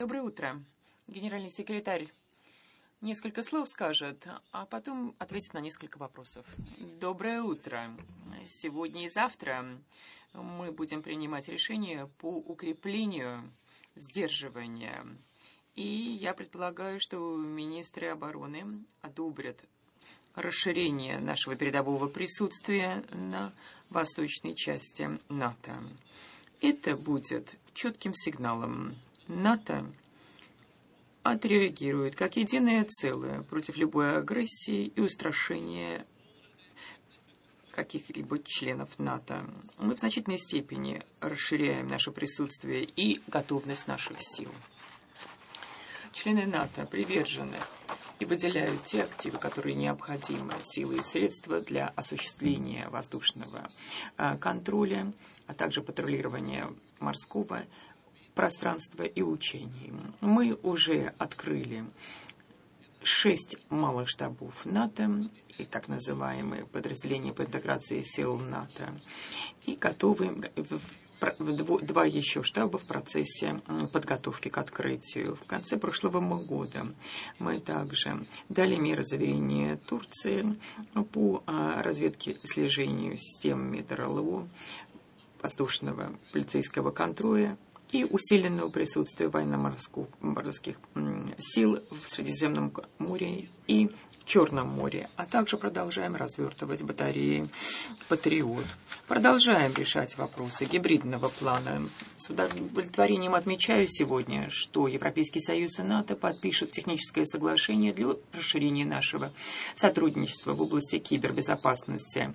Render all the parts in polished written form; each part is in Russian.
Доброе утро. Генеральный секретарь несколько слов скажет, а потом ответит на несколько вопросов. Доброе утро. Сегодня и завтра мы будем принимать решения по укреплению сдерживания. И я предполагаю, что министры обороны одобрят расширение нашего передового присутствия на восточной части НАТО. Это будет четким сигналом. НАТО отреагирует как единое целое против любой агрессии и устрашения каких-либо членов НАТО. Мы в значительной степени расширяем наше присутствие и готовность наших сил. Члены НАТО привержены и выделяют те активы, которые необходимы, силы и средства для осуществления воздушного контроля, а также патрулирования морского пространства и учений. Мы уже открыли 6 малых штабов НАТО, и так называемые подразделения по интеграции сил НАТО, и готовы 2 еще штаба в процессе подготовки к открытию. В конце прошлого года мы также дали меры заверения Турции по разведке и слежению системами ДРЛО, воздушного полицейского контроля и усиленного присутствия военно-морских сил в Средиземном море и Черном море, а также продолжаем развертывать батареи «Патриот». Продолжаем решать вопросы гибридного плана. С удовлетворением отмечаю сегодня, что Европейский Союз и НАТО подпишут техническое соглашение для расширения нашего сотрудничества в области кибербезопасности.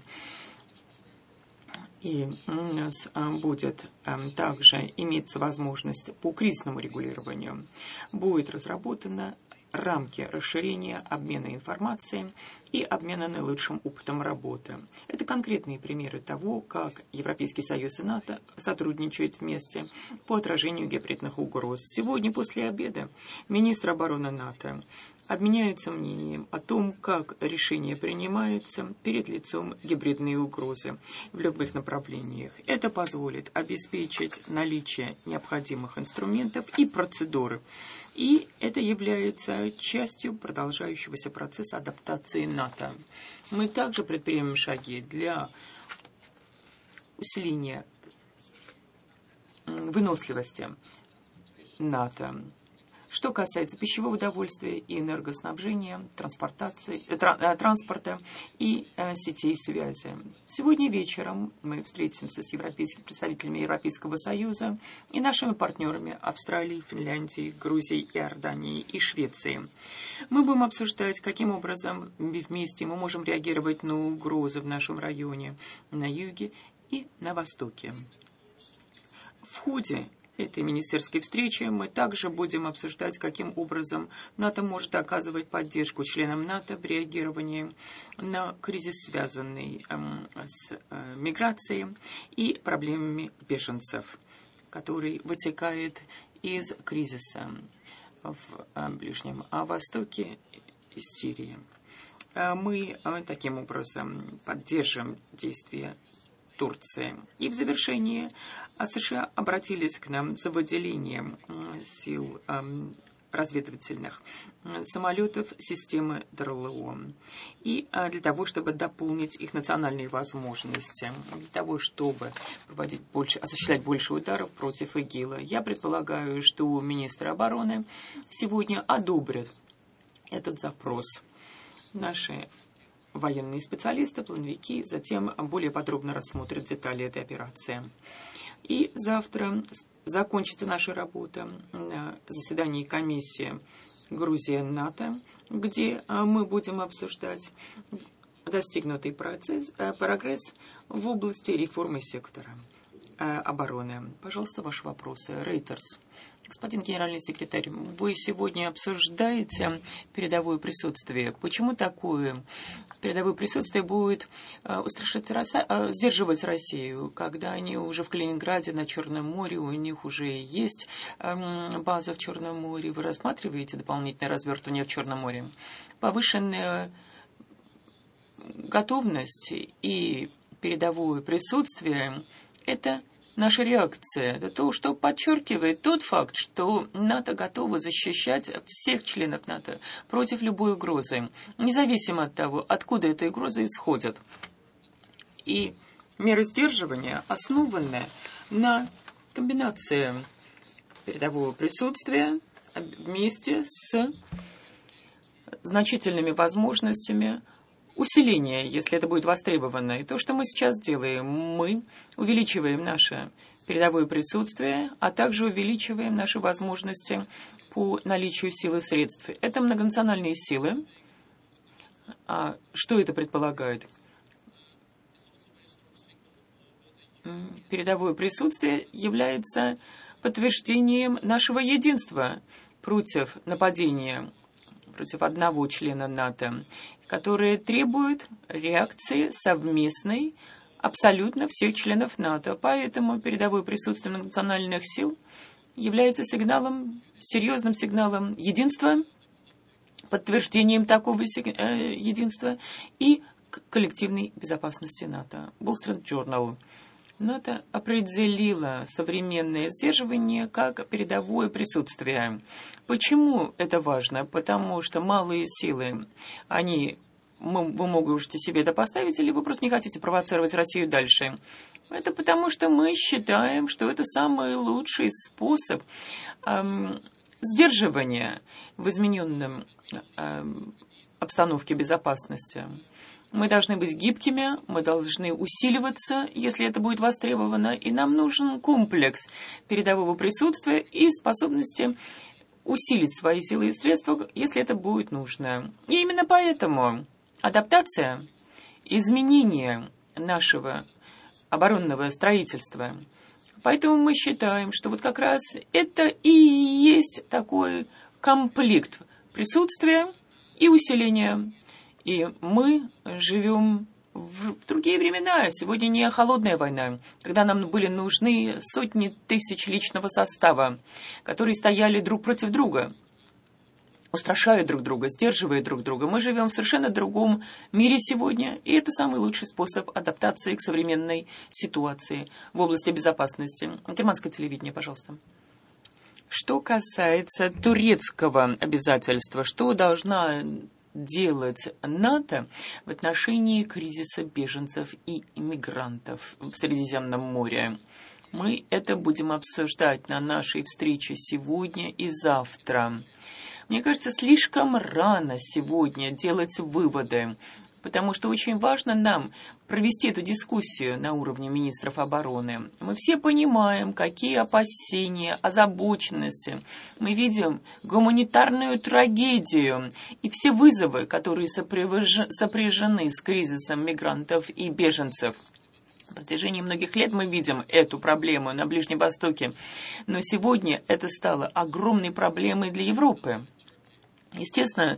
И у нас будет также иметься возможность по кризисному регулированию. Будет разработана рамки расширения обмена информацией и обмена наилучшим опытом работы. Это конкретные примеры того, как Европейский Союз и НАТО сотрудничают вместе по отражению гибридных угроз. Сегодня после обеда министры обороны НАТО обменяются мнением о том, как решения принимаются перед лицом гибридной угрозы в любых направлениях. Это позволит обеспечить наличие необходимых инструментов и процедуры. И это является частью продолжающегося процесса адаптации НАТО. Мы также предпримем шаги для усиления выносливости НАТО. Что касается пищевого удовольствия и энергоснабжения, транспорта и сетей связи. Сегодня вечером мы встретимся с представителями Европейского Союза и нашими партнерами Австралии, Финляндии, Грузии, Иордании и Швеции. Мы будем обсуждать, каким образом вместе мы можем реагировать на угрозы в нашем районе, на юге и на востоке. В ходе этой министерской встречи мы также будем обсуждать, каким образом НАТО может оказывать поддержку членам НАТО в реагировании на кризис, связанный с миграцией и проблемами беженцев, который вытекает из кризиса в Ближнем Востоке и Сирии. Мы таким образом поддержим действия Турции. И в завершении США обратились к нам за выделением сил разведывательных самолетов системы ДРЛО. И для того, чтобы дополнить их национальные возможности, для того, чтобы осуществлять больше ударов против ИГИЛа. Я предполагаю, что министры обороны сегодня одобрят этот запрос. Наши военные специалисты, плановики, затем более подробно рассмотрят детали этой операции. И завтра закончится наша работа на заседании комиссии Грузия-НАТО, где мы будем обсуждать достигнутый прогресс в области реформы сектора обороны. Пожалуйста, ваши вопросы. Рейтерс. Господин генеральный секретарь, вы сегодня обсуждаете передовое присутствие. Почему такое передовое присутствие будет сдерживать Россию, когда они уже в Калининграде, на Черном море, у них уже есть база в Черном море? Вы рассматриваете дополнительное развертывание в Черном море? Повышенная готовность и передовое присутствие – это наша реакция. Это то, что подчеркивает тот факт, что НАТО готово защищать всех членов НАТО против любой угрозы, независимо от того, откуда эта угроза исходит. И меры сдерживания основаны на комбинации передового присутствия вместе с значительными возможностями усиления, если это будет востребовано. И то, что мы сейчас делаем, мы увеличиваем наше передовое присутствие, а также увеличиваем наши возможности по наличию сил и средств. Это многонациональные силы. А что это предполагает? Передовое присутствие является подтверждением нашего единства против нападения против одного члена НАТО, которые требуют реакции совместной абсолютно всех членов НАТО. Поэтому передовое присутствие национальных сил является сигналом, серьезным сигналом единства, подтверждением такого единства и коллективной безопасности НАТО. Wall Street Journal. НАТО определило современное сдерживание как передовое присутствие. Почему это важно? Потому что малые силы, вы можете себе это поставить, или вы просто не хотите провоцировать Россию дальше. Это потому, что мы считаем, что это самый лучший способ сдерживания в измененном обстановке безопасности. Мы должны быть гибкими, мы должны усиливаться, если это будет востребовано, и нам нужен комплекс передового присутствия и способности усилить свои силы и средства, если это будет нужно. И именно поэтому адаптация, изменение нашего оборонного строительства, поэтому мы считаем, что вот как раз это и есть такой комплект присутствия и усиления. И мы живем в другие времена. Сегодня не холодная война, когда нам были нужны сотни тысяч личного состава, которые стояли друг против друга, устрашая друг друга, сдерживая друг друга. Мы живем в совершенно другом мире сегодня, и это самый лучший способ адаптации к современной ситуации в области безопасности. Германское телевидение, пожалуйста. Что касается турецкого обязательства, что должна делать НАТО в отношении кризиса беженцев и иммигрантов в Средиземном море? Мы это будем обсуждать на нашей встрече сегодня и завтра. Мне кажется, слишком рано сегодня делать выводы, потому что очень важно нам провести эту дискуссию на уровне министров обороны. Мы все понимаем, какие опасения, озабоченности. Мы видим гуманитарную трагедию и все вызовы, которые сопряжены с кризисом мигрантов и беженцев. В протяжении многих лет мы видим эту проблему на Ближнем Востоке, но сегодня это стало огромной проблемой для Европы. Естественно,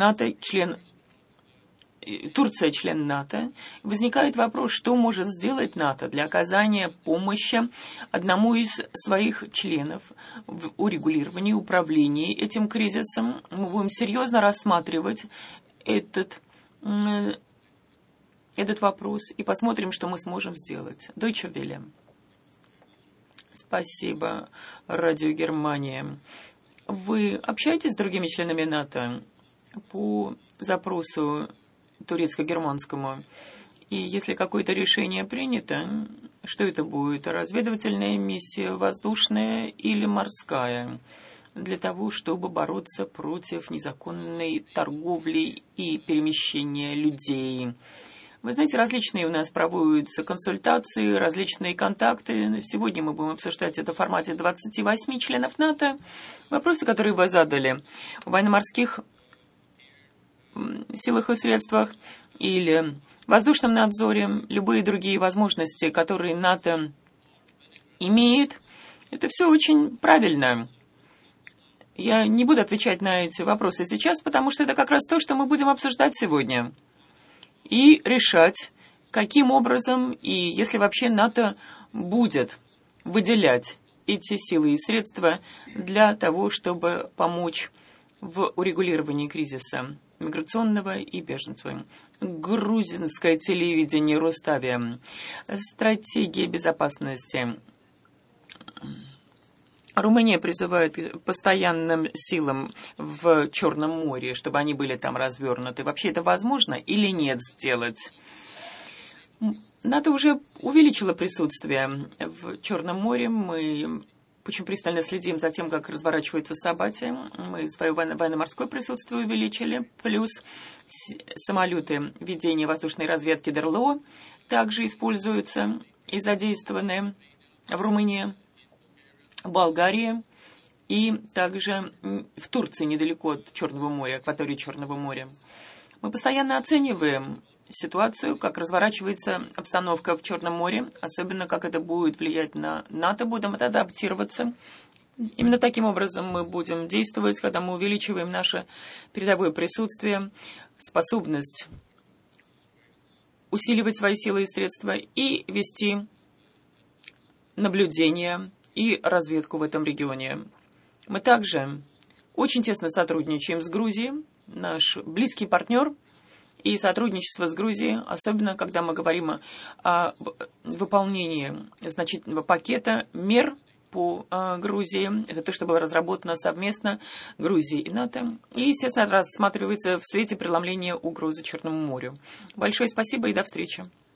Турция член НАТО. Возникает вопрос, что может сделать НАТО для оказания помощи одному из своих членов в урегулировании, управлении этим кризисом. Мы будем серьезно рассматривать этот вопрос и посмотрим, что мы сможем сделать. Deutsche Welle. Спасибо, Радио Германия. Вы общаетесь с другими членами НАТО по запросу турецко-германскому? И если какое-то решение принято, что это будет? Разведывательная миссия, воздушная или морская? Для того, чтобы бороться против незаконной торговли и перемещения людей. Вы знаете, различные у нас проводятся консультации, различные контакты. Сегодня мы будем обсуждать это в формате 28 членов НАТО. Вопросы, которые вы задали в военно-морских силах и средствах или воздушном надзоре, любые другие возможности, которые НАТО имеет, это все очень правильно. Я не буду отвечать на эти вопросы сейчас, потому что это как раз то, что мы будем обсуждать сегодня. И решать, каким образом, и если вообще НАТО будет выделять эти силы и средства для того, чтобы помочь в урегулировании кризиса миграционного и беженцев. Грузинское телевидение Рустави. Стратегия безопасности. Румыния призывает к постоянным силам в Черном море, чтобы они были там развернуты. Вообще это возможно или нет сделать? НАТО уже увеличило присутствие в Черном море. Мы очень пристально следим за тем, как разворачиваются события. Мы свое военно-морское присутствие увеличили. Плюс самолеты ведения воздушной разведки ДРЛО также используются и задействованы в Румынии, Болгарии и также в Турции, недалеко от Черного моря, акватории Черного моря. Мы постоянно оцениваем ситуацию, как разворачивается обстановка в Черном море, особенно как это будет влиять на НАТО, будем адаптироваться. Именно таким образом мы будем действовать, когда мы увеличиваем наше передовое присутствие, способность усиливать свои силы и средства и вести наблюдение и разведку в этом регионе. Мы также очень тесно сотрудничаем с Грузией, наш близкий партнер, и сотрудничество с Грузией, особенно когда мы говорим о выполнении значительного пакета мер по Грузии. Это то, что было разработано совместно Грузией и НАТО. И, естественно, рассматривается в свете преломления угрозы Черному морю. Большое спасибо и до встречи.